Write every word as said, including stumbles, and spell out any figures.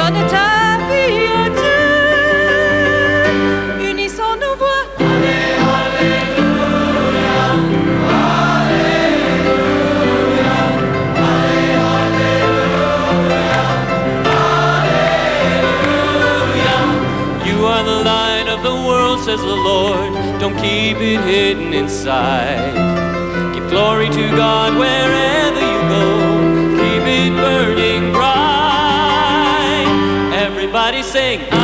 donne ta vie à Dieu. Unissons nos voix. Says the Lord, don't keep it hidden inside. Give glory to God wherever you go. Keep it burning bright. Everybody sing.